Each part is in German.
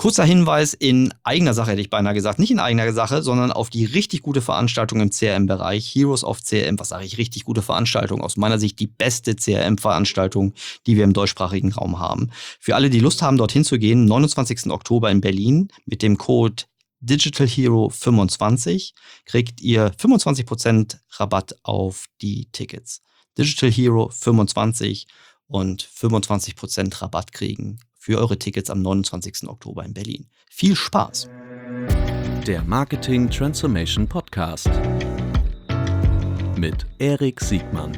Kurzer Hinweis in eigener Sache, hätte ich beinahe gesagt. Nicht in eigener Sache, sondern auf die richtig gute Veranstaltung im CRM-Bereich. Heroes of CRM, was sage ich, richtig gute Veranstaltung. Aus meiner Sicht die beste CRM-Veranstaltung, die wir im deutschsprachigen Raum haben. Für alle, die Lust haben, dorthin zu gehen, 29. Oktober in Berlin mit dem Code DigitalHero25 kriegt ihr 25% Rabatt auf die Tickets. DigitalHero25 und 25% Rabatt kriegen für eure Tickets am 29. Oktober in Berlin. Viel Spaß! Der Marketing Transformation Podcast mit Erik Siegmann.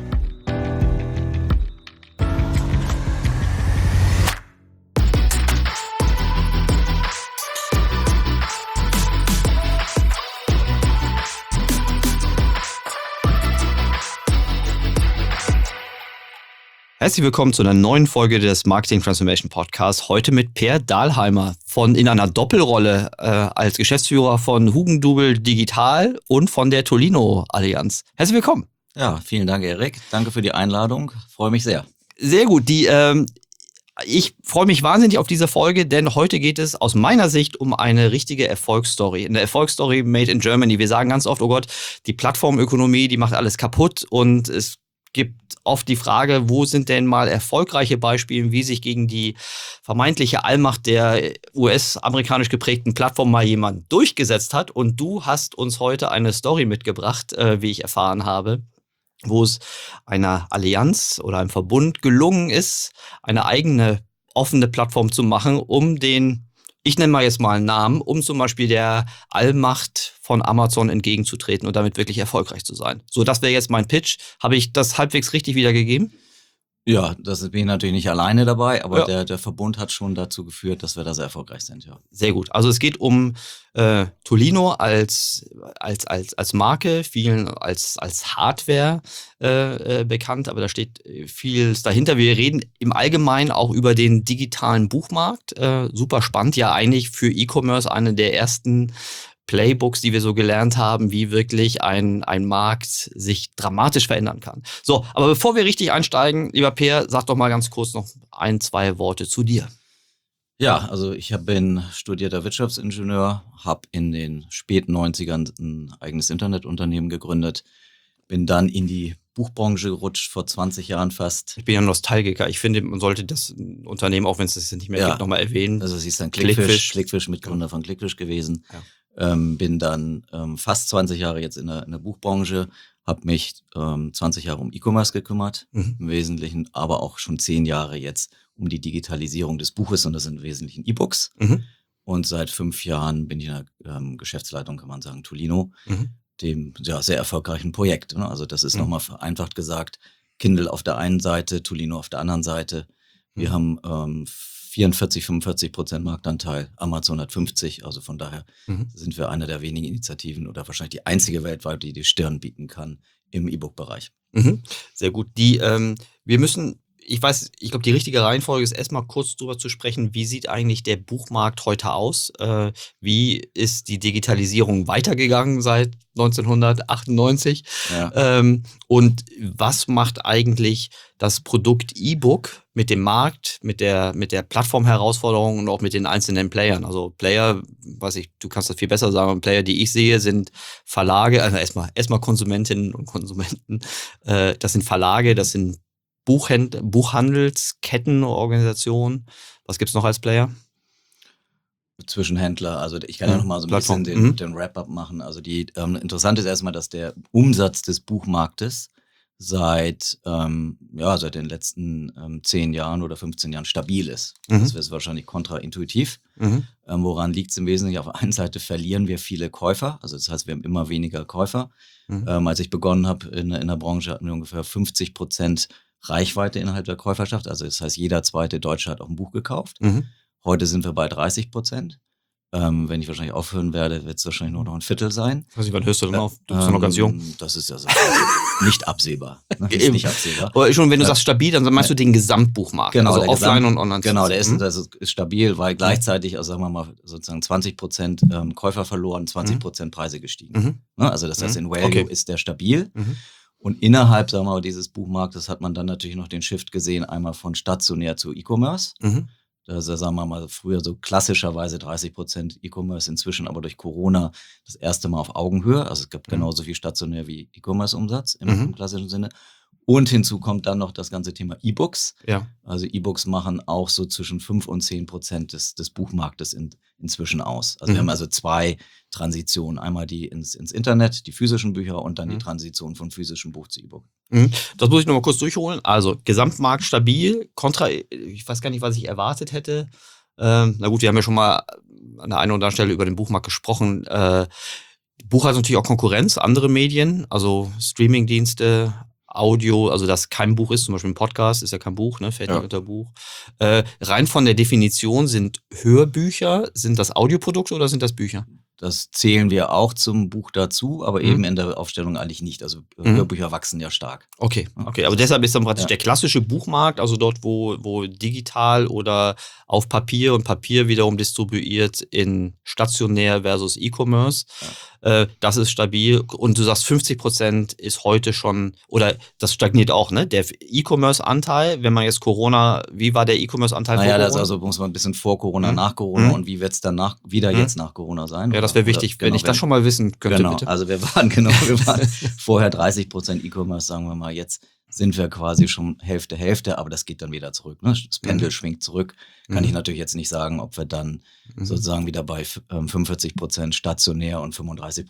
Herzlich willkommen zu einer neuen Folge des Marketing Transformation Podcasts. Heute mit Per Dahlheimer in einer Doppelrolle als Geschäftsführer von Hugendubel Digital und von der Tolino Allianz. Herzlich willkommen. Ja, vielen Dank, Erik. Danke für die Einladung. Freue mich sehr. Sehr gut. Ich freue mich wahnsinnig auf diese Folge, denn heute geht es aus meiner Sicht um eine richtige Erfolgsstory. Eine Erfolgsstory made in Germany. Wir sagen ganz oft, oh Gott, die Plattformökonomie, die macht alles kaputt, und es gibt oft die Frage, wo sind denn mal erfolgreiche Beispiele, wie sich gegen die vermeintliche Allmacht der US-amerikanisch geprägten Plattform mal jemand durchgesetzt hat. Und du hast uns heute eine Story mitgebracht, wie ich erfahren habe, wo es einer Allianz oder einem Verbund gelungen ist, eine eigene offene Plattform zu machen, um ich nenne mal jetzt mal einen Namen, um zum Beispiel der Allmacht von Amazon entgegenzutreten und damit wirklich erfolgreich zu sein. So, das wäre jetzt mein Pitch. Habe ich das halbwegs richtig wiedergegeben? Ja, das bin ich natürlich nicht alleine dabei, aber ja. Der Verbund hat schon dazu geführt, dass wir da sehr erfolgreich sind, ja. Sehr gut. Also es geht um Tolino als Marke, vielen als Hardware bekannt, aber da steht vieles dahinter. Wir reden im Allgemeinen auch über den digitalen Buchmarkt. Super spannend, ja eigentlich für E-Commerce eine der ersten Playbooks, die wir so gelernt haben, wie wirklich ein Markt sich dramatisch verändern kann. So, aber bevor wir richtig einsteigen, lieber Per, sag doch mal ganz kurz noch 1-2 Worte zu dir. Ja, also ich bin studierter Wirtschaftsingenieur, habe in den späten 90ern ein eigenes Internetunternehmen gegründet, bin dann in die Buchbranche gerutscht, vor 20 Jahren fast. Ich bin ja Nostalgiker. Ich finde, man sollte das Unternehmen, auch wenn es das nicht mehr gibt, nochmal erwähnen. Also es ist dann Clickfish, Mitgründer von Clickfish gewesen. Ja. Bin dann fast 20 Jahre jetzt in der Buchbranche, habe mich 20 Jahre um E-Commerce gekümmert, im Wesentlichen, aber auch schon 10 Jahre jetzt um die Digitalisierung des Buches, und das sind im Wesentlichen E-Books. Und seit 5 Jahren bin ich in der Geschäftsleitung, kann man sagen, Tolino, dem sehr erfolgreichen Projekt. Ne? Also das ist nochmal vereinfacht gesagt, Kindle auf der einen Seite, Tolino auf der anderen Seite. Wir haben 44-45% Marktanteil, Amazon hat 50%, also von daher sind wir eine der wenigen Initiativen oder wahrscheinlich die einzige weltweit, die Stirn bieten kann im E-Book-Bereich. Sehr gut. Wir müssen, ich glaube, die richtige Reihenfolge ist erstmal kurz drüber zu sprechen, wie sieht eigentlich der Buchmarkt heute aus? Wie ist die Digitalisierung weitergegangen seit 1998? Ja. Und was macht eigentlich das Produkt E-Book mit dem Markt, mit der Plattformherausforderung und auch mit den einzelnen Playern? Also Player, du kannst das viel besser sagen, Player, die ich sehe, sind Verlage, also erstmal Konsumentinnen und Konsumenten. Das sind Verlage, das sind Buchhandelsketten-Organisationen. Was gibt's noch als Player? Zwischenhändler, also ich kann ja noch mal so ein bisschen den Wrap-up machen. Also interessant ist erstmal, dass der Umsatz des Buchmarktes seit den letzten 10 Jahren oder 15 Jahren stabil ist. Das wäre wahrscheinlich kontraintuitiv. Woran liegt es im Wesentlichen? Auf der einen Seite verlieren wir viele Käufer, also das heißt, wir haben immer weniger Käufer. Als ich begonnen habe in der Branche, hatten wir ungefähr 50% Reichweite innerhalb der Käuferschaft, also das heißt, jeder zweite Deutsche hat auch ein Buch gekauft. Heute sind wir bei 30%. Wenn ich wahrscheinlich aufhören werde, wird es wahrscheinlich nur noch ein Viertel sein. Also wann hörst du denn auf? Du bist ja noch ganz jung. Das ist ja so nicht absehbar. Ne? Ist nicht absehbar. Aber schon, wenn du sagst stabil, dann meinst du den Gesamtbuchmarkt. Genau, also Offline und Online. Genau, der ist stabil, weil gleichzeitig, also sagen wir mal, sozusagen 20% Käufer verloren, 20% Preise gestiegen. Ne? Also das heißt, in Value ist der stabil. Und innerhalb, sagen wir mal, dieses Buchmarktes hat man dann natürlich noch den Shift gesehen, einmal von stationär zu E-Commerce. sagen wir mal, früher so klassischerweise 30% E-Commerce, inzwischen aber durch Corona das erste Mal auf Augenhöhe. Also es gibt genauso viel stationär wie E-Commerce-Umsatz im klassischen Sinne. Und hinzu kommt dann noch das ganze Thema E-Books. Ja. Also E-Books machen auch so zwischen 5 und 10% des Buchmarktes inzwischen aus. Also wir haben also 2 Transitionen. Einmal die ins Internet, die physischen Bücher und dann die Transition von physischem Buch zu E-Book. Das muss ich nochmal kurz durchholen. Also Gesamtmarkt stabil, ich weiß gar nicht, was ich erwartet hätte. Na gut, wir haben ja schon mal an der einen oder anderen Stelle über den Buchmarkt gesprochen. Buch hat natürlich auch Konkurrenz, andere Medien, also Streamingdienste, Audio, also dass kein Buch ist, zum Beispiel ein Podcast ist ja kein Buch, ne, fällt nicht unter Buch. Rein von der Definition sind Hörbücher, sind das Audioprodukte oder sind das Bücher? Das zählen wir auch zum Buch dazu, aber eben in der Aufstellung eigentlich nicht. Also Hörbücher wachsen ja stark. Okay. Aber deshalb ist dann praktisch der klassische Buchmarkt, also dort, wo digital oder auf Papier und Papier wiederum distribuiert in stationär versus E-Commerce. Das ist stabil. Und du sagst, 50% ist heute schon, oder das stagniert auch, ne? Der E-Commerce-Anteil, wenn man jetzt Corona, wie war der E-Commerce-Anteil vor Corona? Das also muss man ein bisschen vor Corona, nach Corona und wie wird es dann jetzt nach Corona sein? Ja, das wäre wichtig, wenn ich das schon mal wissen könnte, bitte. Also wir waren vorher 30% E-Commerce, sagen wir mal, jetzt sind wir quasi schon Hälfte, aber das geht dann wieder zurück. Ne? Das Pendel schwingt zurück. Kann ich natürlich jetzt nicht sagen, ob wir dann sozusagen wieder bei 45% stationär und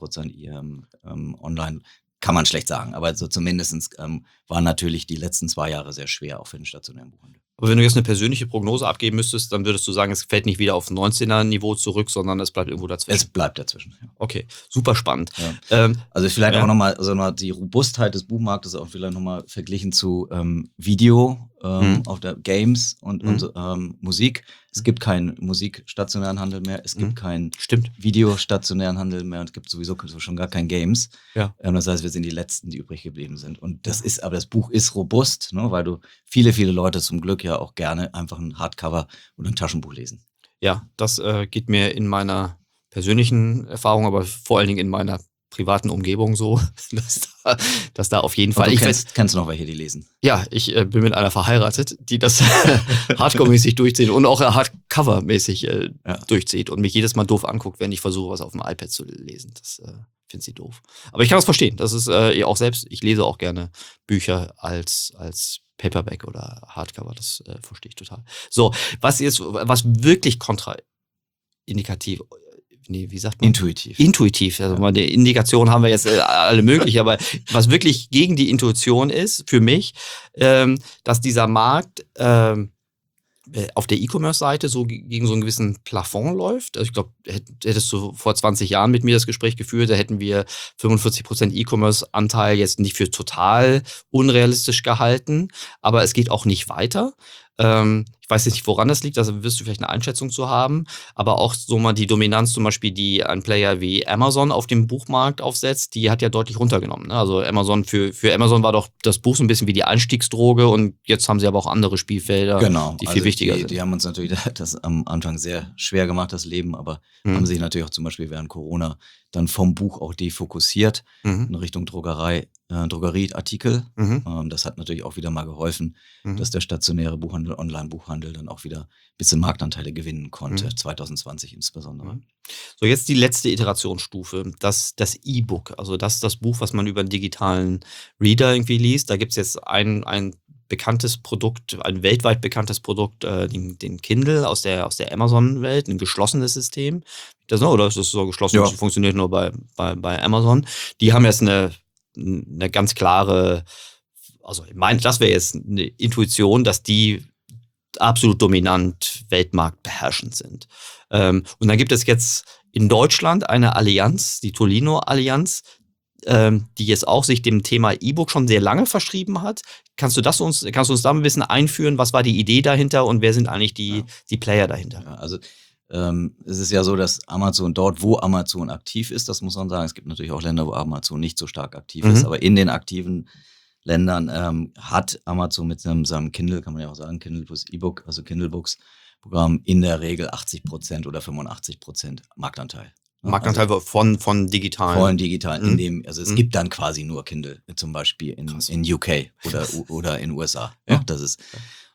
35% online, kann man schlecht sagen. Aber so zumindest waren natürlich die letzten 2 Jahre sehr schwer, auch für den stationären Buchhandel. Aber wenn du jetzt eine persönliche Prognose abgeben müsstest, dann würdest du sagen, es fällt nicht wieder auf 19er-Niveau zurück, sondern es bleibt irgendwo dazwischen. Es bleibt dazwischen, ja. Okay, super spannend. Ja. Also vielleicht auch nochmal, also die Robustheit des Buchmarktes auch vielleicht nochmal verglichen zu Video, auf der Games und Musik. Es gibt keinen musikstationären Handel mehr, es gibt keinen Videostationären Handel mehr und es gibt sowieso schon gar kein Games. Ja. Das heißt, wir sind die Letzten, die übrig geblieben sind. Und aber das Buch ist robust, ne, weil du viele Leute zum Glück ja auch gerne einfach ein Hardcover oder ein Taschenbuch lesen. Ja, das geht mir in meiner persönlichen Erfahrung, aber vor allen Dingen in meiner privaten Umgebung so, dass da auf jeden Fall... Kennst du noch welche, die lesen? Ja, ich bin mit einer verheiratet, die das Hardcore-mäßig durchzieht und auch Hardcover-mäßig durchzieht und mich jedes Mal doof anguckt, wenn ich versuche, was auf dem iPad zu lesen. Das finde sie doof. Aber ich kann das verstehen. Das ist auch selbst, ich lese auch gerne Bücher als Paperback oder Hardcover. Das verstehe ich total. So, was wirklich kontraindikativ, wie sagt man? Intuitiv. Also die Indikation haben wir jetzt alle möglich, aber was wirklich gegen die Intuition ist, für mich, dass dieser Markt auf der E-Commerce-Seite so gegen so einen gewissen Plafond läuft. Also ich glaube, hättest du vor 20 Jahren mit mir das Gespräch geführt, da hätten wir 45% E-Commerce-Anteil jetzt nicht für total unrealistisch gehalten, aber es geht auch nicht weiter. Ich weiß jetzt nicht, woran das liegt, also wirst du vielleicht eine Einschätzung zu haben, aber auch so mal die Dominanz zum Beispiel, die ein Player wie Amazon auf dem Buchmarkt aufsetzt, die hat ja deutlich runtergenommen. Ne? Also Amazon, für Amazon war doch das Buch so ein bisschen wie die Einstiegsdroge und jetzt haben sie aber auch andere Spielfelder, die viel wichtiger sind. Die haben uns natürlich das am Anfang sehr schwer gemacht, das Leben, aber haben sich natürlich auch zum Beispiel während Corona dann vom Buch auch defokussiert in Richtung Drogerieartikel. Das hat natürlich auch wieder mal geholfen, dass der stationäre Buchhandel, Online-Buchhandel dann auch wieder ein bisschen Marktanteile gewinnen konnte, 2020 insbesondere. So, jetzt die letzte Iterationsstufe, das E-Book, also das Buch, was man über einen digitalen Reader irgendwie liest. Da gibt es jetzt ein bekanntes Produkt, ein weltweit bekanntes Produkt, den Kindle aus der Amazon-Welt, ein geschlossenes System. Oder ist das so geschlossen? Das funktioniert nur bei Amazon. Die haben jetzt eine ganz klare, also ich meine, das wäre jetzt eine Intuition, dass die absolut dominant weltmarktbeherrschend sind. Und dann gibt es jetzt in Deutschland eine Allianz, die Tolino-Allianz, die jetzt auch sich dem Thema E-Book schon sehr lange verschrieben hat. Kannst du uns da ein bisschen einführen? Was war die Idee dahinter und wer sind eigentlich die Player dahinter? Ja, also es ist ja so, dass Amazon dort, wo Amazon aktiv ist, das muss man sagen, es gibt natürlich auch Länder, wo Amazon nicht so stark aktiv ist, aber in den aktiven Ländern hat Amazon mit seinem Kindle, kann man ja auch sagen, Kindle plus E-Book, also Kindle Books Programm in der Regel 80% oder 85% Marktanteil. Marktanteil also von digitalen. Von digitalen, es gibt dann quasi nur Kindle, zum Beispiel in UK oder in USA. Ja, das ist.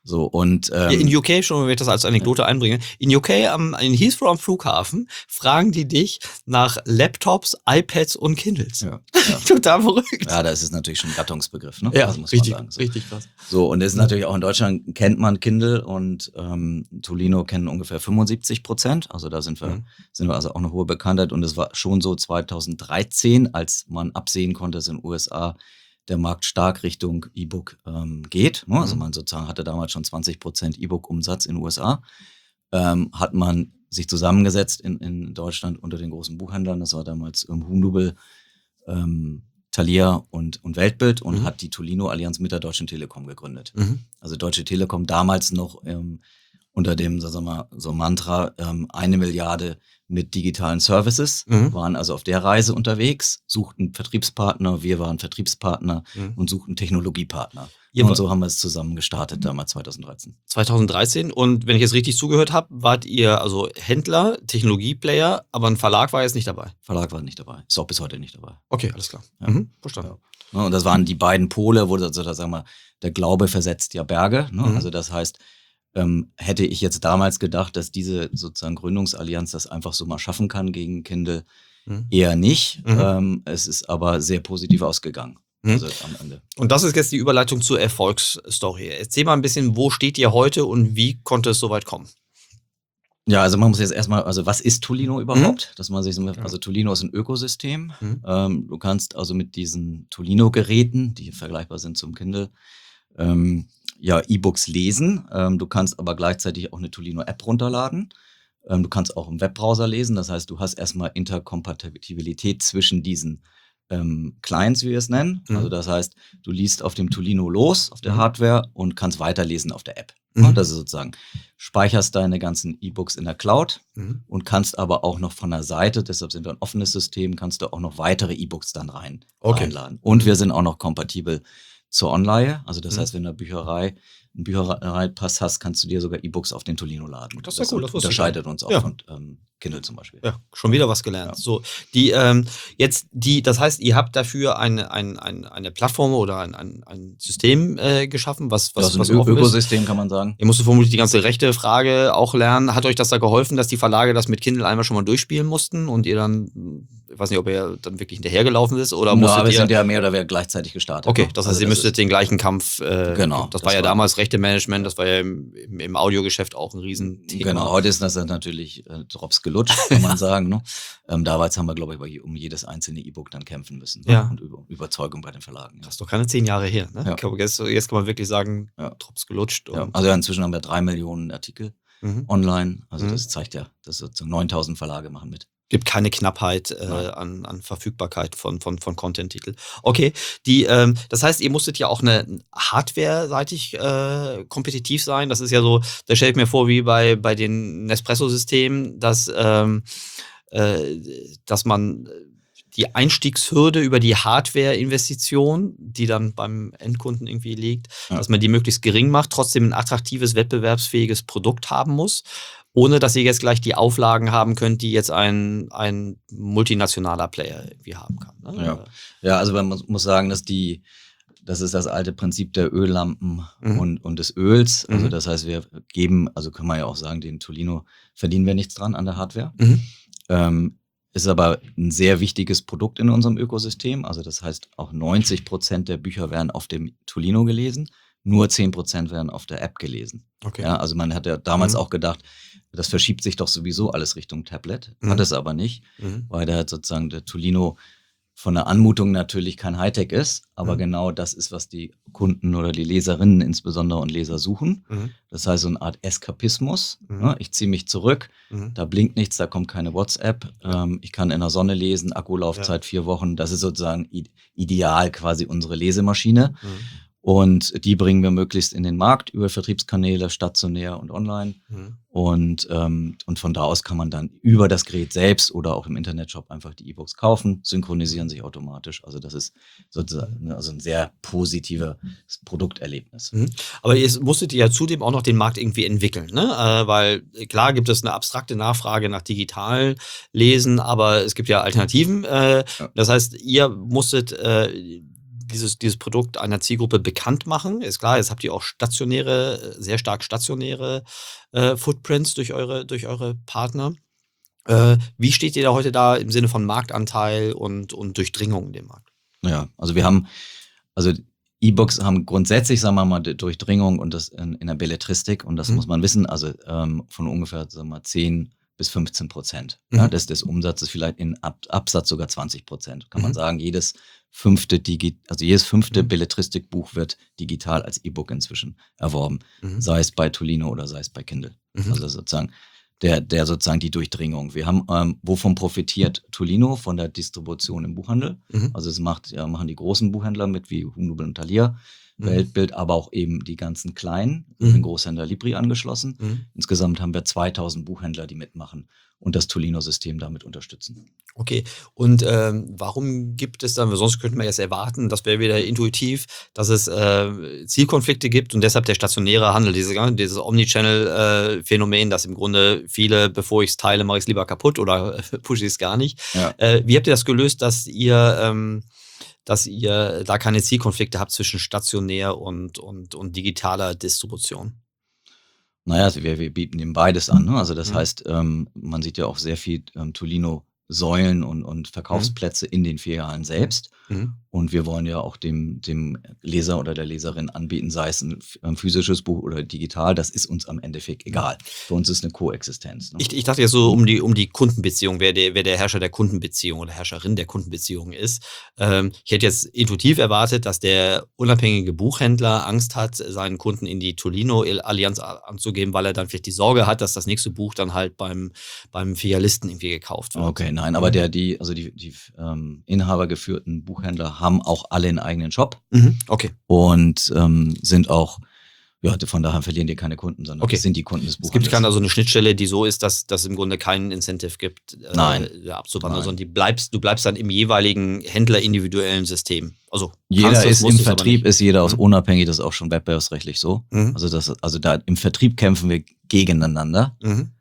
So, und in UK, schon wenn ich das als Anekdote einbringe, in UK in Heathrow am Flughafen fragen die dich nach Laptops, iPads und Kindles. Ja. Total verrückt. Ja, das ist natürlich schon ein Gattungsbegriff, ne? Ja, also muss richtig, man sagen. So. richtig krass. So, und es ist natürlich auch in Deutschland kennt man Kindle und Tolino kennen ungefähr 75%. Also da sind wir also auch eine hohe Bekanntheit. Und es war schon so 2013, als man absehen konnte, dass in den USA der Markt stark Richtung E-Book geht. Ne? Also man sozusagen hatte damals schon 20% E-Book-Umsatz in den USA. Hat man sich zusammengesetzt in Deutschland unter den großen Buchhändlern. Das war damals Huhnubel, Thalia und Weltbild und hat die Tolino-Allianz mit der Deutschen Telekom gegründet. Also Deutsche Telekom damals noch unter dem, sagen wir mal, so Mantra 1 Milliarde mit digitalen Services, waren also auf der Reise unterwegs, suchten Vertriebspartner, wir waren Vertriebspartner und suchten Technologiepartner. Und so haben wir es zusammen gestartet, damals 2013. 2013 und wenn ich jetzt richtig zugehört habe, wart ihr also Händler, Technologieplayer, aber ein Verlag war jetzt nicht dabei? Verlag war nicht dabei, ist auch bis heute nicht dabei. Okay, alles klar. Ja. Verstanden. Ja. Und das waren die beiden Pole, wo also, sagen wir, der Glaube versetzt ja Berge. Ne? Also das heißt, hätte ich jetzt damals gedacht, dass diese sozusagen Gründungsallianz das einfach so mal schaffen kann gegen Kindle, eher nicht. Es ist aber sehr positiv ausgegangen. Also am Ende. Und das ist jetzt die Überleitung zur Erfolgsstory. Erzähl mal ein bisschen, wo steht ihr heute und wie konnte es so weit kommen? Ja, also man muss jetzt erstmal, also was ist Tolino überhaupt? Dass man sich, also Tolino ist ein Ökosystem. Du kannst also mit diesen Tolino-Geräten, die vergleichbar sind zum Kindle, E-Books lesen. Du kannst aber gleichzeitig auch eine Tolino-App runterladen. Du kannst auch im Webbrowser lesen. Das heißt, du hast erstmal Interkompatibilität zwischen diesen Clients, wie wir es nennen. Also das heißt, du liest auf dem Tolino los, auf der Hardware und kannst weiterlesen auf der App. Das ist sozusagen, speicherst deine ganzen E-Books in der Cloud und kannst aber auch noch von der Seite, deshalb sind wir ein offenes System, kannst du auch noch weitere E-Books dann reinladen. Und wir sind auch noch kompatibel zur Online. Also das heißt, wenn du einen Büchereipass hast, kannst du dir sogar E-Books auf den Tolino laden. Das ist ja cool. Das unterscheidet uns auch von Kindle zum Beispiel. Ja, schon wieder was gelernt. Ja. So, das heißt, ihr habt dafür eine Plattform oder ein System geschaffen, was ein Ökosystem, kann man sagen. Ihr musstet vermutlich die ganze rechte Frage auch lernen. Hat euch das da geholfen, dass die Verlage das mit Kindle einmal schon mal durchspielen mussten und ihr dann, ich weiß nicht, ob ihr dann wirklich hinterhergelaufen ist oder musstet wir sind ja mehr oder weniger gleichzeitig gestartet. Okay, das heißt, ihr müsstet den gleichen Kampf, genau. Das war ja damals Rechte Management, das war ja im Audiogeschäft auch ein Riesenthema. Genau, heute ist das natürlich Drops gelutscht, kann man sagen. Ne? Damals haben wir, glaube ich, um jedes einzelne E-Book dann kämpfen müssen. Ja. Und Überzeugung bei den Verlagen. Das ist doch keine 10 Jahre her. Ne? Ja. Ich glaube, jetzt kann man wirklich sagen, Drops gelutscht. Ja. Also inzwischen haben wir 3 Millionen Artikel online. Also das zeigt ja, dass sozusagen 9000 Verlage machen mit. Gibt keine Knappheit an Verfügbarkeit von Content-Titeln. Okay, das heißt, ihr musstet ja auch hardware-seitig kompetitiv sein. Das ist ja so, da stelle ich mir vor, wie bei den Nespresso-Systemen, dass man die Einstiegshürde über die Hardware-Investition, die dann beim Endkunden irgendwie liegt, dass man die möglichst gering macht, trotzdem ein attraktives, wettbewerbsfähiges Produkt haben muss, ohne dass ihr jetzt gleich die Auflagen haben könnt, die jetzt ein multinationaler Player irgendwie haben kann. Ne? Ja, also man muss sagen, dass das ist das alte Prinzip der Öllampen und des Öls. Also das heißt, wir geben, also kann man ja auch sagen, den Tolino verdienen wir nichts dran an der Hardware. Ist aber ein sehr wichtiges Produkt in unserem Ökosystem. Also das heißt, auch 90% der Bücher werden auf dem Tolino gelesen, nur 10% werden auf der App gelesen. Okay. Ja, also man hat ja damals auch gedacht, das verschiebt sich doch sowieso alles Richtung Tablet. Hat es aber nicht, weil der sozusagen der Tolino von der Anmutung natürlich kein Hightech ist, aber genau das ist, was die Kunden oder die Leserinnen insbesondere und Leser suchen. Das heißt, so eine Art Eskapismus. Ich ziehe mich zurück, da blinkt nichts, da kommt keine WhatsApp. Ich kann in der Sonne lesen, Akkulaufzeit 4 Wochen. Das ist sozusagen ideal quasi unsere Lesemaschine. Und die bringen wir möglichst in den Markt über Vertriebskanäle, stationär und online. Und von da aus kann man dann über das Gerät selbst oder auch im Internetshop einfach die E-Books kaufen, synchronisieren sich automatisch. Also das ist sozusagen ein sehr positives Produkterlebnis. Aber ihr musstet ja zudem auch noch den Markt irgendwie entwickeln, ne? Weil klar gibt es eine abstrakte Nachfrage nach digital Lesen, aber es gibt ja Alternativen. Das heißt, ihr musstet dieses Produkt einer Zielgruppe bekannt machen. Ist klar, jetzt habt ihr auch sehr stark stationäre Footprints durch eure Partner. Wie steht ihr da heute da im Sinne von Marktanteil und Durchdringung in dem Markt? Ja, also E-Books haben grundsätzlich, sagen wir mal, Durchdringung und das in der Belletristik, und das muss man wissen, also von ungefähr, sagen wir mal, 10% bis 15%. Ja, des Umsatzes, vielleicht in Absatz sogar 20%. Kann man sagen, jedes fünfte Belletristikbuch wird digital als E-Book inzwischen erworben. Sei es bei Tolino oder sei es bei Kindle. Also sozusagen der sozusagen die Durchdringung. Wir haben, wovon profitiert Tolino? Von der Distribution im Buchhandel. Also es machen die großen Buchhändler mit, wie Hugendubel und Thalia, Weltbild, aber auch eben die ganzen kleinen, den Großhändler Libri angeschlossen. Insgesamt haben wir 2000 Buchhändler, die mitmachen und das Tolino-System damit unterstützen. Okay, und warum gibt es dann, weil sonst könnten wir jetzt erwarten, das wäre wieder intuitiv, dass es Zielkonflikte gibt und deshalb der stationäre Handel, dieses Omnichannel-Phänomen, dass im Grunde viele, bevor ich es teile, mache ich es lieber kaputt oder pushe ich es gar nicht. Ja. Wie habt ihr das gelöst, dass ihr da keine Zielkonflikte habt zwischen stationär und digitaler Distribution? Naja, also wir bieten eben beides an. Ne? Also das heißt, man sieht ja auch sehr viel Tolino-Säulen und Verkaufsplätze in den Filialen selbst. Und wir wollen ja auch dem Leser oder der Leserin anbieten, sei es ein physisches Buch oder digital, das ist uns am Endeffekt egal. Für uns ist eine Koexistenz. Ne? Ich dachte ja so um die Kundenbeziehung, wer der Herrscher der Kundenbeziehung oder Herrscherin der Kundenbeziehung ist. Ich hätte jetzt intuitiv erwartet, dass der unabhängige Buchhändler Angst hat, seinen Kunden in die Tolino-Allianz anzugeben, weil er dann vielleicht die Sorge hat, dass das nächste Buch dann halt beim Filialisten irgendwie gekauft wird. Okay, nein, aber die inhabergeführten Buchhändler haben auch alle einen eigenen Shop. Okay. Und sind auch, ja, von daher verlieren die keine Kunden, sondern das sind die Kunden des Buchhandels. Es gibt keine eine Schnittstelle, die so ist, dass es im Grunde keinen Incentive gibt, abzuwandern, sondern du bleibst dann im jeweiligen händlerindividuellen System. Also jeder ist im Vertrieb, ist jeder aus unabhängig, das ist auch schon wettbewerbsrechtlich so. Also da im Vertrieb kämpfen wir gegeneinander.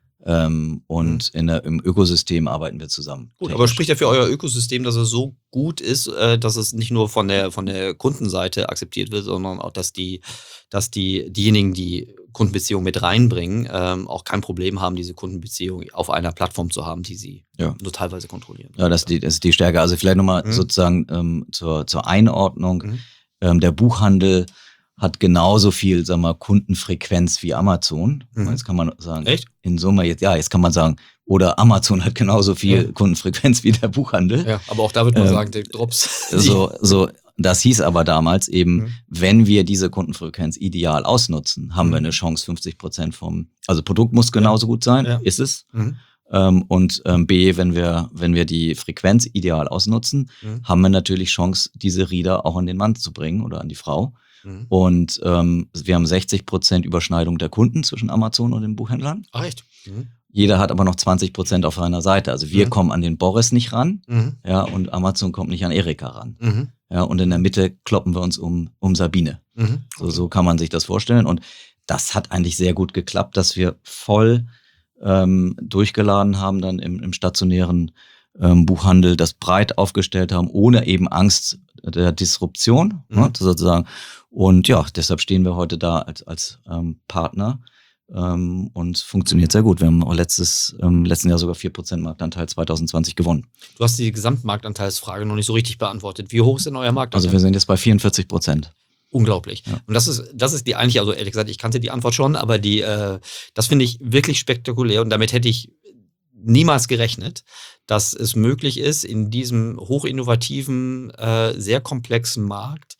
Und im Ökosystem arbeiten wir zusammen. Gut, aber spricht ja für euer Ökosystem, dass es so gut ist, dass es nicht nur von der Kundenseite akzeptiert wird, sondern auch, dass diejenigen, die Kundenbeziehungen mit reinbringen, auch kein Problem haben, diese Kundenbeziehung auf einer Plattform zu haben, die sie nur teilweise kontrollieren. Ja, das ist die Stärke. Also vielleicht nochmal sozusagen zur Einordnung. Der Buchhandel hat genauso viel, sagen wir, Kundenfrequenz wie Amazon. Jetzt kann man sagen, echt? In Summe jetzt kann man sagen, oder Amazon hat genauso viel Kundenfrequenz wie der Buchhandel. Ja, aber auch da wird man sagen, die Drops. Das hieß aber damals eben, wenn wir diese Kundenfrequenz ideal ausnutzen, haben wir eine Chance, 50% also Produkt muss genauso gut sein, ist es. Und B, wenn wir die Frequenz ideal ausnutzen, haben wir natürlich Chance, diese Reader auch an den Mann zu bringen oder an die Frau. Und wir haben 60% Überschneidung der Kunden zwischen Amazon und den Buchhändlern. Ach echt? Jeder hat aber noch 20% auf seiner Seite. Also wir kommen an den Boris nicht ran, ja, und Amazon kommt nicht an Erika ran. Ja, und in der Mitte kloppen wir uns um Sabine. So kann man sich das vorstellen. Und das hat eigentlich sehr gut geklappt, dass wir voll durchgeladen haben dann im stationären Buchhandel, das breit aufgestellt haben, ohne eben Angst der Disruption, sozusagen. Und ja, deshalb stehen wir heute da als Partner und funktioniert sehr gut. Wir haben auch im letzten Jahr sogar 4% Marktanteil 2020 gewonnen. Du hast die Gesamtmarktanteilsfrage noch nicht so richtig beantwortet. Wie hoch ist denn euer Marktanteil? Also wir sind jetzt bei 44%. Unglaublich. Ja. Und das ist die eigentlich, also ehrlich gesagt, ich kannte die Antwort schon, aber das finde ich wirklich spektakulär und damit hätte ich niemals gerechnet, dass es möglich ist, in diesem hochinnovativen, sehr komplexen Markt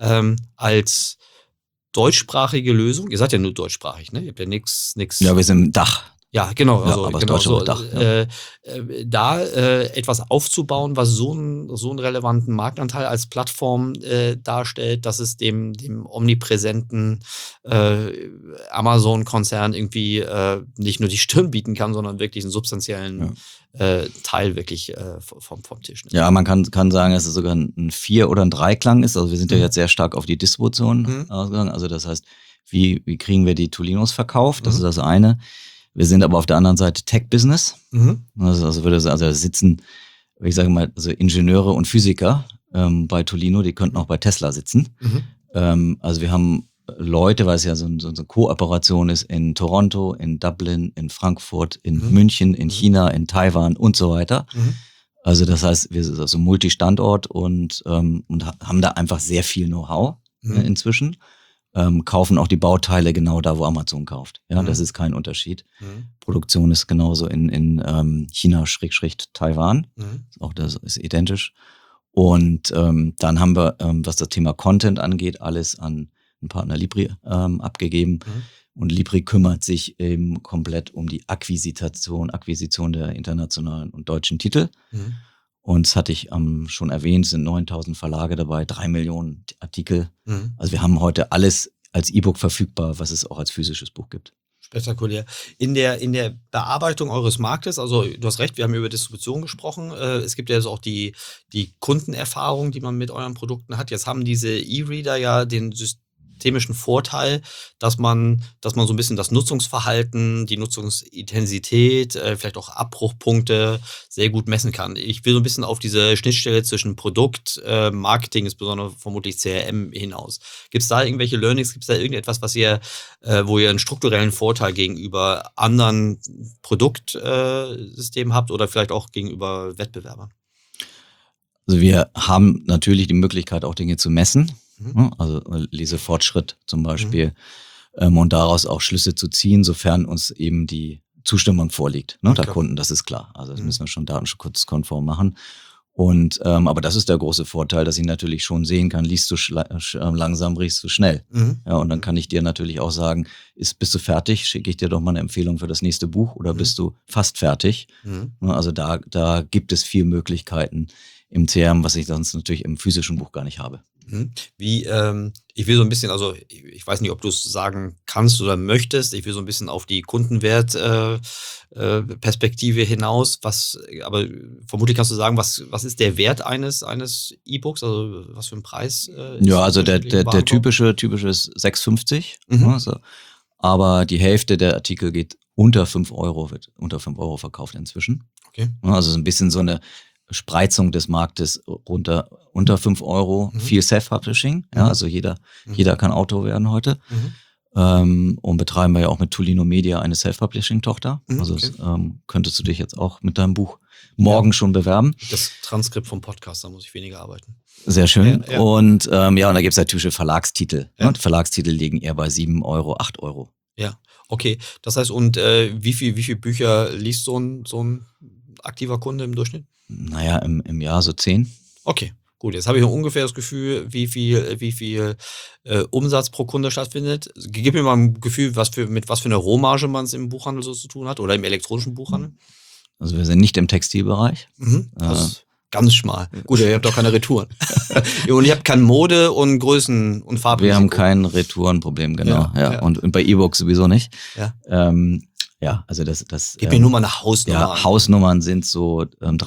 als deutschsprachige Lösung, ihr seid ja nur deutschsprachig, ne? Ihr habt ja nix. Ja, wir sind im Dach. Ja, genau. Also, aber genau so, Dach, etwas aufzubauen, was so einen relevanten Marktanteil als Plattform darstellt, dass es dem omnipräsenten Amazon-Konzern irgendwie nicht nur die Stirn bieten kann, sondern wirklich einen substanziellen Teil wirklich vom Tisch. Ne? Ja, man kann sagen, dass es sogar ein 4 oder ein 3-Klang ist. Also wir sind ja jetzt sehr stark auf die Distribution ausgegangen. Also das heißt, wie kriegen wir die Tolinos verkauft? Das ist das eine. Wir sind aber auf der anderen Seite Tech-Business. Also sitzen, ich sage mal, also Ingenieure und Physiker bei Tolino, die könnten auch bei Tesla sitzen. Also wir haben Leute, weil es ja so eine Kooperation ist in Toronto, in Dublin, in Frankfurt, in München, in China, in Taiwan und so weiter. Also das heißt, wir sind also Multistandort und haben da einfach sehr viel Know-how inzwischen. Kaufen auch die Bauteile genau da, wo Amazon kauft. Ja, das ist kein Unterschied. Produktion ist genauso in China/Taiwan. Auch das ist identisch. Und dann haben wir, was das Thema Content angeht, alles an einen Partner Libri abgegeben. Und Libri kümmert sich eben komplett um die Akquisition der internationalen und deutschen Titel. Und das hatte ich schon erwähnt, es sind 9.000 Verlage dabei, 3 Millionen Artikel. Also wir haben heute alles als E-Book verfügbar, was es auch als physisches Buch gibt. Spektakulär. In der Bearbeitung eures Marktes, also du hast recht, wir haben über Distribution gesprochen. Es gibt ja also auch die Kundenerfahrung, die man mit euren Produkten hat. Jetzt haben diese E-Reader ja den systemischen Vorteil, dass man so ein bisschen das Nutzungsverhalten, die Nutzungsintensität, vielleicht auch Abbruchpunkte sehr gut messen kann. Ich will so ein bisschen auf diese Schnittstelle zwischen Produkt, Marketing, insbesondere vermutlich CRM hinaus. Gibt es da irgendwelche Learnings? Gibt es da irgendetwas, wo ihr einen strukturellen Vorteil gegenüber anderen Produktsystemen habt oder vielleicht auch gegenüber Wettbewerbern? Also wir haben natürlich die Möglichkeit, auch Dinge zu messen. Also Lesefortschritt zum Beispiel und daraus auch Schlüsse zu ziehen, sofern uns eben die Zustimmung vorliegt, der Kunden, das ist klar. Also das müssen wir schon datenschutzkonform machen. Und aber das ist der große Vorteil, dass ich natürlich schon sehen kann, liest du langsam, riechst du schnell. Ja, und dann kann ich dir natürlich auch sagen, bist du fertig, schicke ich dir doch mal eine Empfehlung für das nächste Buch oder bist du fast fertig. Also da gibt es viele Möglichkeiten im CRM, was ich sonst natürlich im physischen Buch gar nicht habe. Ich will so ein bisschen, also ich weiß nicht, ob du es sagen kannst oder möchtest, ich will so ein bisschen auf die Kundenwert-Perspektive hinaus, aber vermutlich kannst du sagen, was ist der Wert eines E-Books, also was für ein Preis? Ja, also der typische ist 6,50, also, aber die Hälfte der Artikel geht unter 5 Euro, wird unter 5 Euro verkauft inzwischen. Okay. Also so ein bisschen so eine Spreizung des Marktes unter 5 Euro, viel Self-Publishing, also jeder kann Autor werden heute. Und betreiben wir ja auch mit Tolino Media eine Self-Publishing-Tochter. Also könntest du dich jetzt auch mit deinem Buch morgen schon bewerben. Das Transkript vom Podcast, da muss ich weniger arbeiten. Sehr schön. Ja. Und und da gibt es halt typische Verlagstitel. Ja. Verlagstitel liegen eher bei 7 Euro, 8 Euro. Ja, okay. Das heißt, und wie viel Bücher liest so ein aktiver Kunde im Durchschnitt? Naja, im Jahr so 10. Okay, gut. Jetzt habe ich ungefähr das Gefühl, wie viel Umsatz pro Kunde stattfindet. Gib mir mal ein Gefühl, mit was für einer Rohmarge man es im Buchhandel so zu tun hat oder im elektronischen Buchhandel. Also wir sind nicht im Textilbereich. Das ist ganz schmal. Gut, ihr habt doch keine Retouren. Und ihr habt keine Mode und Größen und Farben. Wir haben kein Retourenproblem, genau. Ja. Und bei E-Books sowieso nicht. Ja. Also das. Gib mir nur mal eine Hausnummer. Ja, Hausnummern sind so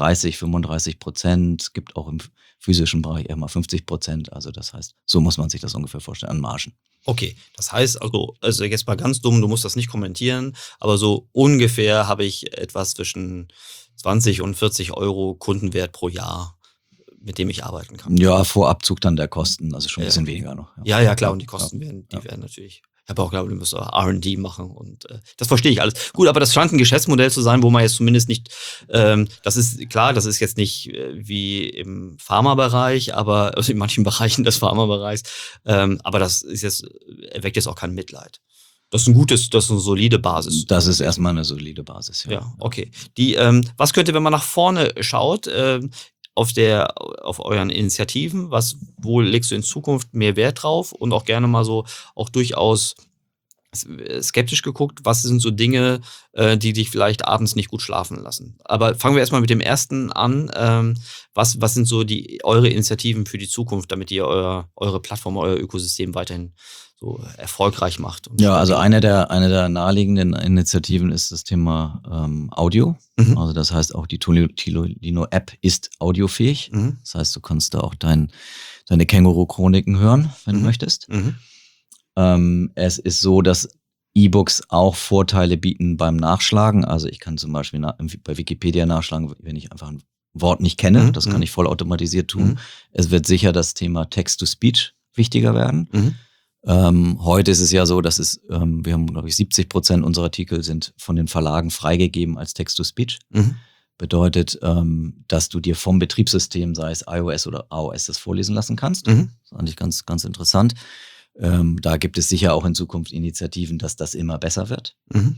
30-35%. Gibt auch im physischen Bereich eher mal 50%. Also das heißt, so muss man sich das ungefähr vorstellen an Margen. Okay, das heißt also jetzt mal ganz dumm, du musst das nicht kommentieren, aber so ungefähr habe ich etwas zwischen 20 und 40 Euro Kundenwert pro Jahr, mit dem ich arbeiten kann. Ja, vor Abzug dann der Kosten, also schon ein bisschen weniger noch. Ja, klar, und die Kosten werden natürlich. Ich habe auch glaube, du musst R&D machen und das verstehe ich alles. Gut, aber das scheint ein Geschäftsmodell zu sein, wo man jetzt zumindest nicht, das ist klar, das ist jetzt nicht wie im Pharmabereich, aber also in manchen Bereichen des Pharmabereichs, aber das erweckt jetzt auch kein Mitleid. Das ist eine solide Basis. Das ist erstmal eine solide Basis, ja. Ja, okay. Was könnte, wenn man nach vorne schaut, auf euren Initiativen, wo legst du in Zukunft mehr Wert drauf und auch gerne mal so auch durchaus skeptisch geguckt, was sind so Dinge, die dich vielleicht abends nicht gut schlafen lassen. Aber fangen wir erstmal mit dem ersten an. Was sind so eure Initiativen für die Zukunft, damit ihr eure Plattform, euer Ökosystem weiterhin so erfolgreich macht? Ja, also eine der naheliegenden Initiativen ist das Thema Audio. Also das heißt auch die Tolino-App ist audiofähig. Das heißt, du kannst da auch deine Känguru-Chroniken hören, wenn du möchtest. Es ist so, dass E-Books auch Vorteile bieten beim Nachschlagen. Also ich kann zum Beispiel bei Wikipedia nachschlagen, wenn ich einfach ein Wort nicht kenne. Das kann ich vollautomatisiert tun. Es wird sicher das Thema Text-to-Speech wichtiger werden. Heute ist es ja so, dass wir haben, glaube ich, 70% unserer Artikel sind von den Verlagen freigegeben als Text-to-Speech. Bedeutet, dass du dir vom Betriebssystem, sei es iOS oder AOS, das vorlesen lassen kannst. Das ist eigentlich ganz, ganz interessant. Da gibt es sicher auch in Zukunft Initiativen, dass das immer besser wird.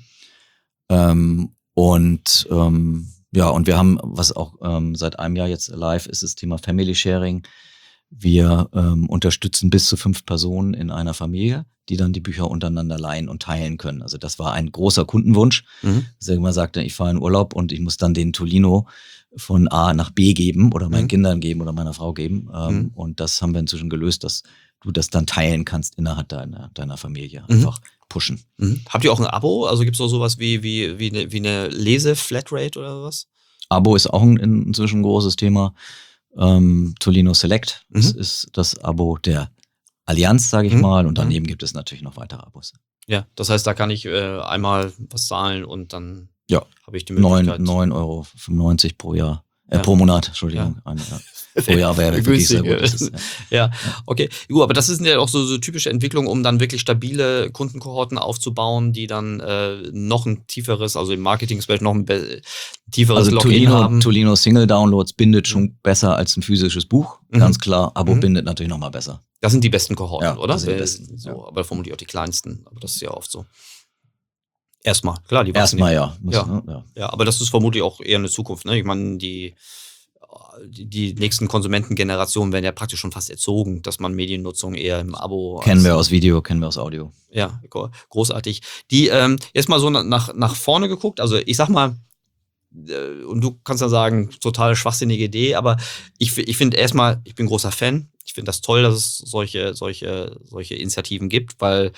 Und wir haben, was auch seit einem Jahr jetzt live ist, das Thema Family Sharing. Wir unterstützen bis zu 5 Personen in einer Familie, die dann die Bücher untereinander leihen und teilen können. Also das war ein großer Kundenwunsch, dass er immer sagte, ich fahre in Urlaub und ich muss dann den Tolino von A nach B geben oder meinen Kindern geben oder meiner Frau geben. Und das haben wir inzwischen gelöst, dass du das dann teilen kannst innerhalb deiner Familie. Einfach pushen. Habt ihr auch ein Abo? Also gibt es auch sowas wie eine Lese-Flatrate oder sowas? Abo ist auch inzwischen ein großes Thema. Tolino Select, das ist das Abo der Allianz, sage ich mal, und daneben gibt es natürlich noch weitere Abos. Ja, das heißt, da kann ich einmal was zahlen und dann habe ich die Möglichkeit. 9,95 € pro Jahr. Pro Monat, Entschuldigung. Pro Jahr wäre wirklich sehr gut. Ja, okay. Gut, aber das sind ja auch so typische Entwicklungen, um dann wirklich stabile Kundenkohorten aufzubauen, die dann noch ein tieferes, also im Marketing-Space noch ein tieferes Login haben. Tolino Single Downloads bindet schon besser als ein physisches Buch, ganz klar. Abo bindet natürlich noch mal besser. Das sind die besten Kohorten, oder? Das sind die besten, so, aber vermutlich auch die kleinsten. Aber das ist ja oft so. Erstmal, klar, die wachsen. Erstmal, ja, aber das ist vermutlich auch eher eine Zukunft. Ne? Ich meine, die nächsten Konsumentengenerationen werden ja praktisch schon fast erzogen, dass man Mediennutzung eher im Abo. Kennen wir aus Video, kennen wir aus Audio. Ja, großartig. Die jetzt mal so nach vorne geguckt, also ich sag mal, und du kannst ja sagen, total schwachsinnige Idee, aber ich finde erstmal, ich bin großer Fan. Ich finde das toll, dass es solche Initiativen gibt, weil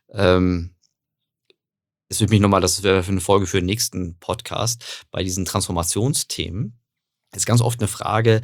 es würde mich nochmal, das wäre für eine Folge für den nächsten Podcast, bei diesen Transformationsthemen ist ganz oft eine Frage,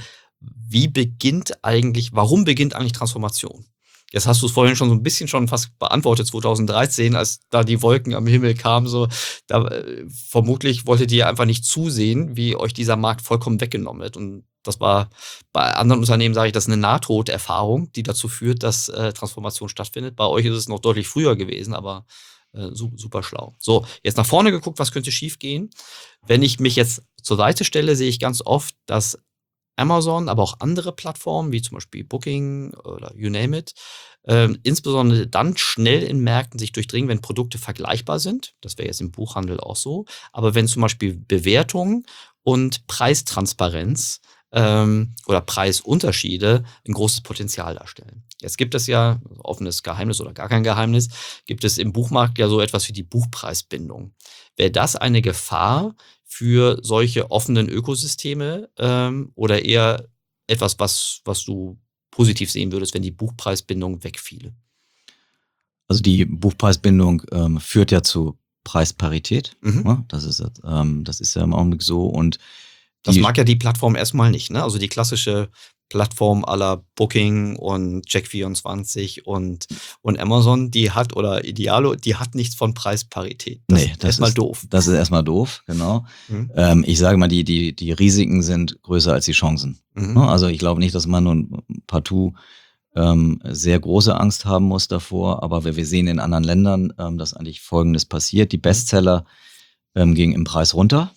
warum beginnt eigentlich Transformation? Jetzt hast du es vorhin schon so ein bisschen schon fast beantwortet, 2013, als da die Wolken am Himmel kamen, so, vermutlich wolltet ihr einfach nicht zusehen, wie euch dieser Markt vollkommen weggenommen wird. Und das war bei anderen Unternehmen, sage ich, das ist eine Nahtoderfahrung, die dazu führt, dass Transformation stattfindet. Bei euch ist es noch deutlich früher gewesen, aber super schlau. So, jetzt nach vorne geguckt, was könnte schief gehen? Wenn ich mich jetzt zur Seite stelle, sehe ich ganz oft, dass Amazon, aber auch andere Plattformen, wie zum Beispiel Booking oder you name it, insbesondere dann schnell in Märkten sich durchdringen, wenn Produkte vergleichbar sind. Das wäre jetzt im Buchhandel auch so. Aber wenn zum Beispiel Bewertung und Preistransparenz oder Preisunterschiede ein großes Potenzial darstellen. Jetzt gibt es ja, offenes Geheimnis oder gar kein Geheimnis, gibt es im Buchmarkt ja so etwas wie die Buchpreisbindung. Wäre das eine Gefahr für solche offenen Ökosysteme oder eher etwas, was du positiv sehen würdest, wenn die Buchpreisbindung wegfiele? Also die Buchpreisbindung führt ja zu Preisparität. Ja, das ist ja im Augenblick so. Und das mag ja die Plattform erstmal nicht, ne? Also die klassische Plattform à la Booking und Check24 und Amazon, die hat, oder Idealo, die hat nichts von Preisparität. Das ist erstmal doof. Das ist erstmal doof, genau. Ich sage mal, die Risiken sind größer als die Chancen. Also ich glaube nicht, dass man nun partout sehr große Angst haben muss davor, aber wir sehen in anderen Ländern, dass eigentlich Folgendes passiert. Die Bestseller gingen im Preis runter.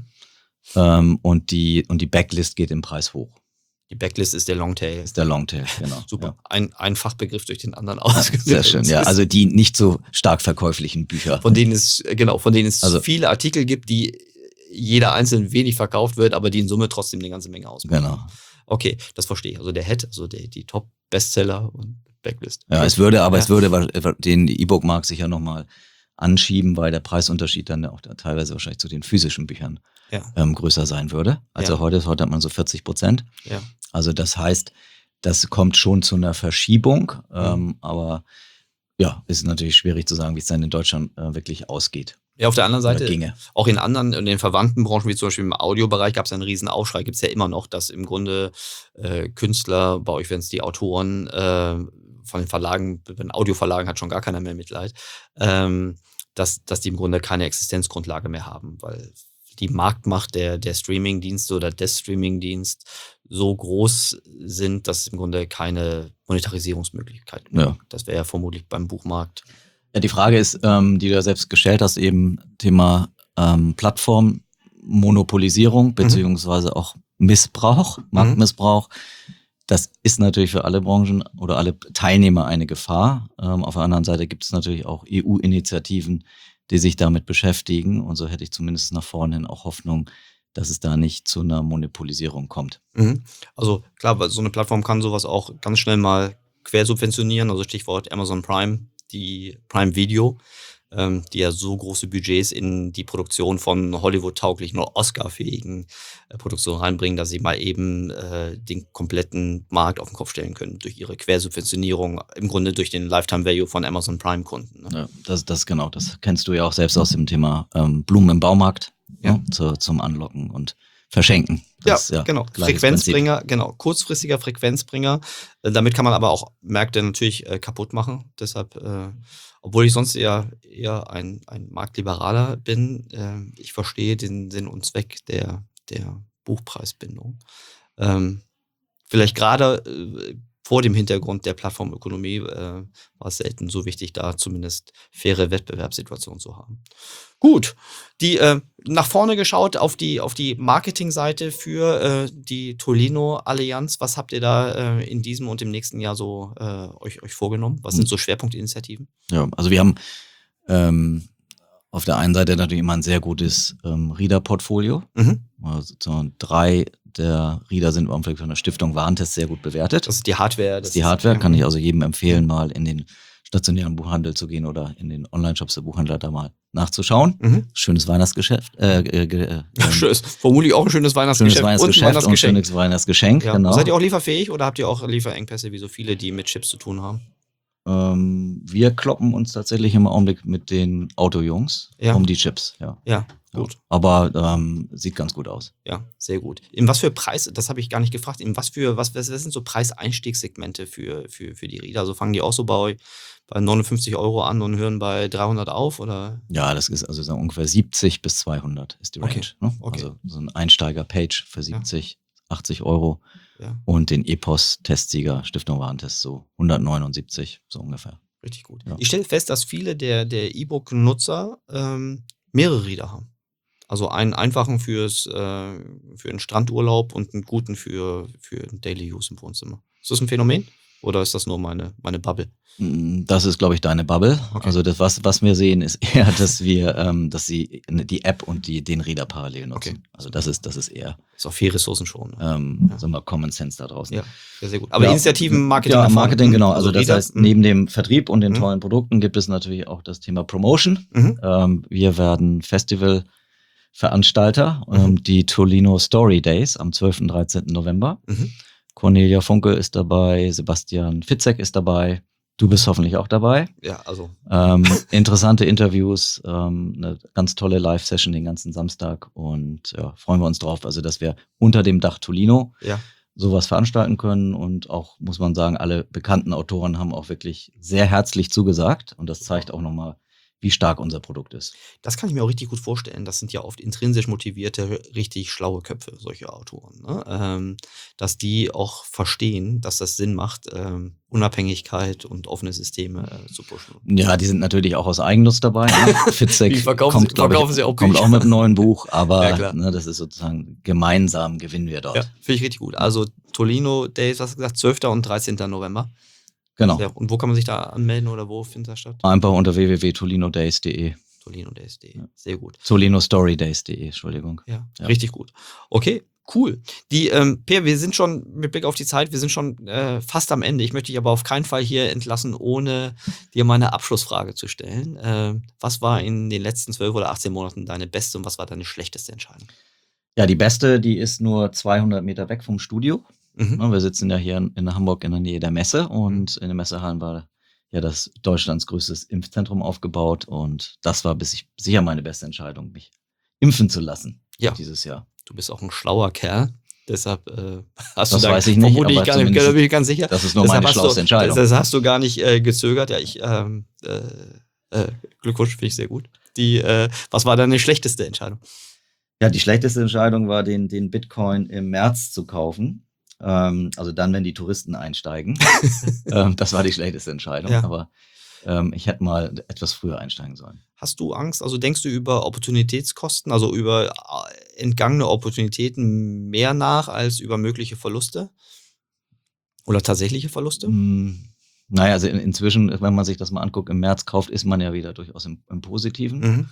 Und die Backlist geht im Preis hoch. Die Backlist ist der Longtail. Ist der Longtail, genau. Super. Ja. Ein Fachbegriff durch den anderen ausgesetzt. Sehr schön, ja. Also die nicht so stark verkäuflichen Bücher. Von denen es viele Artikel gibt, die jeder einzeln wenig verkauft wird, aber die in Summe trotzdem eine ganze Menge ausmachen. Genau. Okay, das verstehe ich. Also der Head, also die Top-Bestseller und Backlist. Ja, es würde den E-Book-Markt sicher nochmal anschieben, weil der Preisunterschied dann auch teilweise wahrscheinlich zu den physischen Büchern größer sein würde. Also heute hat man so 40%. Ja. Also das heißt, das kommt schon zu einer Verschiebung, aber ja, ist natürlich schwierig zu sagen, wie es dann in Deutschland wirklich ausgeht. Ja, auf der anderen Seite, auch in den verwandten Branchen, wie zum Beispiel im Audiobereich, gab es einen riesen Aufschrei, gibt es ja immer noch, dass im Grunde Künstler, bei euch wären es die Autoren, von den Verlagen, bei den Audioverlagen hat schon gar keiner mehr Mitleid, dass die im Grunde keine Existenzgrundlage mehr haben, weil die Marktmacht der Streaming-Dienste oder des Streaming-Dienst so groß sind, dass es im Grunde keine Monetarisierungsmöglichkeit gibt. Ja. Das wäre ja vermutlich beim Buchmarkt. Ja, die Frage ist, die du ja selbst gestellt hast, eben Thema Plattformmonopolisierung beziehungsweise auch Missbrauch, Marktmissbrauch. Das ist natürlich für alle Branchen oder alle Teilnehmer eine Gefahr. Auf der anderen Seite gibt es natürlich auch EU-Initiativen, die sich damit beschäftigen. Und so hätte ich zumindest nach vorne hin auch Hoffnung, dass es da nicht zu einer Monopolisierung kommt. Also klar, weil so eine Plattform kann sowas auch ganz schnell mal quersubventionieren. Also Stichwort Amazon Prime, die Prime Video, die ja so große Budgets in die Produktion von Hollywood-tauglichen oder Oscar-fähigen Produktionen reinbringen, dass sie mal eben den kompletten Markt auf den Kopf stellen können durch ihre Quersubventionierung, im Grunde durch den Lifetime-Value von Amazon Prime-Kunden. Ne? Ja, das genau, das kennst du ja auch selbst aus dem Thema Blumen im Baumarkt, Ja. Zum Anlocken und Verschenken. Das ist genau. gleiches Frequenzbringer, Prinzip. genau. Kurzfristiger Frequenzbringer. Damit kann man aber auch Märkte natürlich kaputt machen. Deshalb, obwohl ich sonst eher ein Marktliberaler bin, ich verstehe den Sinn und Zweck der Buchpreisbindung. Vielleicht gerade vor dem Hintergrund der Plattformökonomie war es selten so wichtig, da zumindest faire Wettbewerbssituationen zu haben. Gut, die nach vorne geschaut auf die Marketingseite für die Tolino-Allianz. Was habt ihr da in diesem und im nächsten Jahr so euch vorgenommen? Was sind so Schwerpunktinitiativen? Ja, also wir haben auf der einen Seite natürlich immer ein sehr gutes Reader-Portfolio. Also so 3 der Reader sind von der Stiftung Warentest sehr gut bewertet. Das ist die Hardware. Das ist die Hardware, kann ich also jedem empfehlen, mal in den stationären Buchhandel zu gehen oder in den Online-Shops der Buchhändler da mal nachzuschauen. Schönes Weihnachtsgeschäft. Vermutlich auch ein schönes Weihnachtsgeschäft. Schönes Weihnachtsgeschäft und schönes Weihnachtsgeschenk. Ja. Genau. Seid ihr auch lieferfähig oder habt ihr auch Lieferengpässe wie so viele, die mit Chips zu tun haben? Wir kloppen uns tatsächlich im Augenblick mit den Autojungs um die Chips. Ja, gut. Aber sieht ganz gut aus. Ja, sehr gut. In was für Preis, das habe ich gar nicht gefragt, was sind so Preiseinstiegssegmente für die Reader? Also fangen die auch so bei 59 € an und hören bei 300 auf? Oder? Ja, das ist also ungefähr 70 bis 200 ist die Range. Okay. Ne? Okay. Also so ein Einsteiger-Page für 70, 80 €. Ja. Und den EPOS-Testsieger Stiftung Warentest so 179, so ungefähr. Richtig gut. Ja. Ich stelle fest, dass viele der E-Book-Nutzer mehrere Reader haben. Also einen einfachen für einen Strandurlaub und einen guten für Daily Use im Wohnzimmer. Ist das ein Phänomen? Oder ist das nur meine Bubble? Das ist, glaube ich, deine Bubble. Okay. Also das, was wir sehen, ist eher, dass sie die App und den Reader parallel nutzen. Okay. Also das ist eher Ist auch viel Ressourcen schon. sagen wir Common Sense da draußen. Ja, sehr gut. Aber Initiativen, Marketing. Ja, davon. Marketing, genau. Also das Reader, heißt, neben dem Vertrieb und den tollen Produkten gibt es natürlich auch das Thema Promotion. Wir werden Festivalveranstalter, die Tolino Story Days am 12. und 13. November. Cornelia Funke ist dabei, Sebastian Fitzek ist dabei. Du bist hoffentlich auch dabei. Ja, also. Interessante Interviews, eine ganz tolle Live-Session den ganzen Samstag und ja, freuen wir uns drauf. Also, dass wir unter dem Dach Tolino sowas veranstalten können und auch, muss man sagen, alle bekannten Autoren haben auch wirklich sehr herzlich zugesagt und das zeigt auch nochmal, wie stark unser Produkt ist. Das kann ich mir auch richtig gut vorstellen. Das sind ja oft intrinsisch motivierte, richtig schlaue Köpfe, solche Autoren. Ne? Dass die auch verstehen, dass das Sinn macht, Unabhängigkeit und offene Systeme zu pushen. Ja, die sind natürlich auch aus Eigennutz dabei. Ne? Fitzek kommt auch mit einem neuen Buch, aber das ist sozusagen gemeinsam gewinnen wir dort. Ja, finde ich richtig gut. Also Tolino Days, was hast du gesagt, 12. und 13. November. Genau. Ja, und wo kann man sich da anmelden oder wo findet das statt? Einfach unter www.tolinodays.de. Tolinodays.de, sehr gut. Tolinostorydays.de, Entschuldigung. Ja, richtig gut. Okay, cool. Per, wir sind schon mit Blick auf die Zeit, wir sind schon fast am Ende. Ich möchte dich aber auf keinen Fall hier entlassen, ohne dir meine Abschlussfrage zu stellen. Was war in den letzten 12 oder 18 Monaten deine beste und was war deine schlechteste Entscheidung? Ja, die beste, die ist nur 200 Meter weg vom Studio. Wir sitzen ja hier in Hamburg in der Nähe der Messe und in den Messehallen war ja das Deutschlands größtes Impfzentrum aufgebaut und das war sicher meine beste Entscheidung, mich impfen zu lassen dieses Jahr. Du bist auch ein schlauer Kerl, deshalb hast das du da weiß ich nicht, vermutlich aber gar nicht, da bin ich ganz sicher. Das ist nur meine schlauste Entscheidung. Das hast du gar nicht gezögert. Ja, Glückwunsch, finde ich sehr gut. Was war deine schlechteste Entscheidung? Ja, die schlechteste Entscheidung war, den Bitcoin im März zu kaufen. Also dann, wenn die Touristen einsteigen. Das war die schlechteste Entscheidung. Ja. Aber ich hätte mal etwas früher einsteigen sollen. Hast du Angst? Also denkst du über Opportunitätskosten, also über entgangene Opportunitäten mehr nach als über mögliche Verluste? Oder tatsächliche Verluste? Naja, also inzwischen, wenn man sich das mal anguckt, im März kauft, ist man ja wieder durchaus im Positiven. Mhm.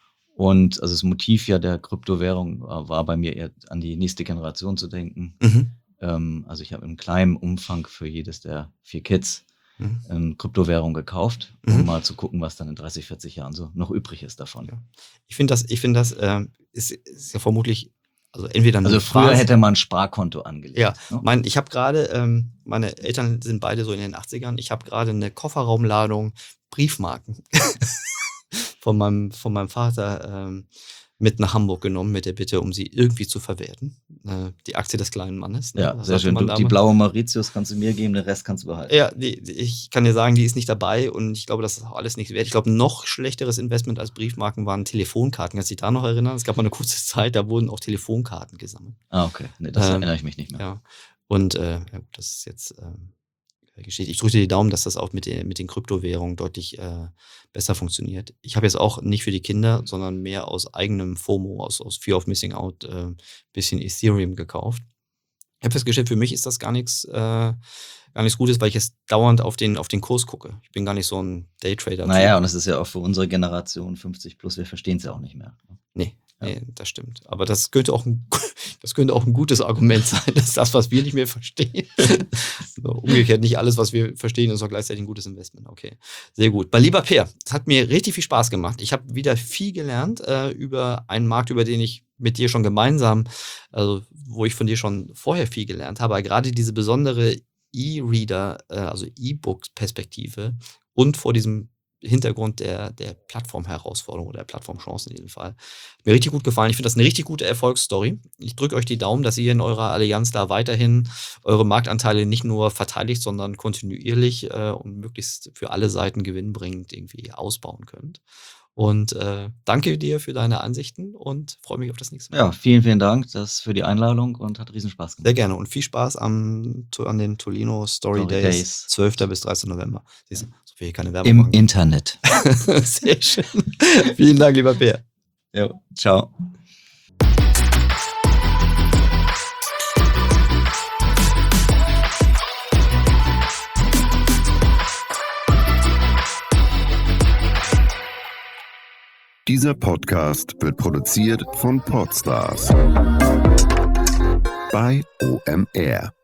Und also das Motiv ja der Kryptowährung war bei mir eher an die nächste Generation zu denken. Mhm. Also ich habe im kleinen Umfang für jedes der 4 Kids Kryptowährung gekauft, um mal zu gucken, was dann in 30, 40 Jahren so noch übrig ist davon. Ja. Ich finde das ist ja vermutlich, also entweder Also früher hätte man ein Sparkonto angelegt. Ja, ne? ich habe gerade, meine Eltern sind beide so in den 80ern, ich habe gerade eine Kofferraumladung Briefmarken von meinem Vater mit nach Hamburg genommen, mit der Bitte, um sie irgendwie zu verwerten. Die Aktie des kleinen Mannes. Ne? Ja, sehr schön. Die blaue Mauritius kannst du mir geben, den Rest kannst du behalten. Ja, ich kann dir sagen, die ist nicht dabei und ich glaube, das ist auch alles nichts wert. Ich glaube, noch schlechteres Investment als Briefmarken waren Telefonkarten. Kannst du dich da noch erinnern? Es gab mal eine kurze Zeit, da wurden auch Telefonkarten gesammelt. Ah, okay. Nee, das erinnere ich mich nicht mehr. Ja. Und ja, das ist jetzt Geschichte. Ich drücke dir die Daumen, dass das auch mit den Kryptowährungen deutlich besser funktioniert. Ich habe jetzt auch nicht für die Kinder, sondern mehr aus eigenem FOMO, aus Fear of Missing Out, bisschen Ethereum gekauft. Ich habe festgestellt, für mich ist das gar nichts Gutes, weil ich jetzt dauernd auf den Kurs gucke. Ich bin gar nicht so ein Daytrader. Naja, und das ist ja auch für unsere Generation 50 plus, wir verstehen es ja auch nicht mehr. Nee, das stimmt. Aber das könnte auch ein gutes Argument sein, dass das, was wir nicht mehr verstehen. So, umgekehrt, nicht alles, was wir verstehen, ist auch gleichzeitig ein gutes Investment. Okay, sehr gut. Mein lieber Peer, es hat mir richtig viel Spaß gemacht. Ich habe wieder viel gelernt über einen Markt, über den ich mit dir schon gemeinsam, also wo ich von dir schon vorher viel gelernt habe. Aber gerade diese besondere E-Reader, also E-Books-Perspektive und vor diesem Hintergrund der Plattform-Herausforderung oder der Plattform-Chance in diesem Fall. Hat mir richtig gut gefallen. Ich finde das eine richtig gute Erfolgsstory. Ich drücke euch die Daumen, dass ihr in eurer Allianz da weiterhin eure Marktanteile nicht nur verteidigt, sondern kontinuierlich und möglichst für alle Seiten gewinnbringend irgendwie ausbauen könnt. Und danke dir für deine Ansichten und freue mich auf das nächste Mal. Ja, vielen, vielen Dank für die Einladung und hat riesen Spaß gemacht. Sehr gerne und viel Spaß an den Tolino Story Days, 12. bis 13. November. Siehst du, so viel keine Werbung im machen. Internet. Sehr schön. Vielen Dank, lieber Peer. Ja, ciao. Dieser Podcast wird produziert von Podstars bei OMR.